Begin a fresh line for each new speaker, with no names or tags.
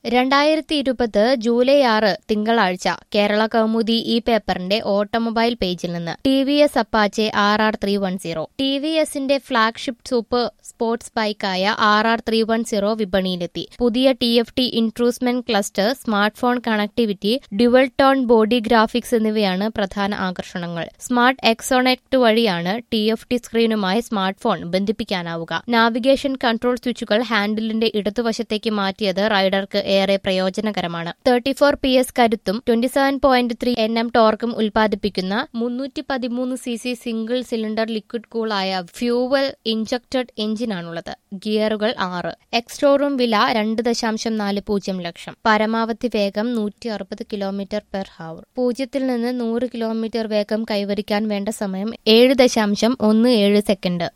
2020 July 6 തിങ്കളാഴ്ച കേരള കൗമുദി ഈ പേപ്പറിന്റെ ഓട്ടോമൊബൈൽ പേജിൽ നിന്ന് TVS അപ്പാച്ചെ RR310. TVSന്റെ ഫ്ളാഗ്ഷിപ്പ് സൂപ്പർ സ്പോർട്സ് ബൈക്കായ RR310 വിപണിയിലെത്തി. പുതിയ TFT instrument cluster, smart phone connectivity, dual tone body graphics എന്നിവയാണ് പ്രധാന ആകർഷണങ്ങൾ. സ്മാർട്ട് എക്സോണെക്ട് വഴിയാണ് TFT സ്ക്രീനുമായി സ്മാർട്ട് ഫോൺ ബന്ധിപ്പിക്കാനാവുക. നാവിഗേഷൻ കൺട്രോൾ സ്വിച്ചുകൾ ഹാൻഡിലിന്റെ ഇടതുവശത്തേക്ക് മാറ്റിയത് റൈഡർക്ക് ഏറെ പ്രയോജനകരമാണ്. 34 PS കരുത്തും 27.3 Nm ടോർക്കും ഉൽപ്പാദിപ്പിക്കുന്ന 313 cc സിംഗിൾ സിലിണ്ടർ ലിക്വിഡ് കൂളായ ഫ്യൂവൽ ഇഞ്ചക്റ്റഡ് എഞ്ചിനാണുള്ളത്. ഗിയറുകൾ 6. എക്സ്-ഷോറൂം വില 2.40 ലക്ഷം. പരമാവധി വേഗം 160 km/h. 0 നിന്ന് 100 km വേഗം കൈവരിക്കാൻ വേണ്ട സമയം 7.17 സെക്കൻഡ്.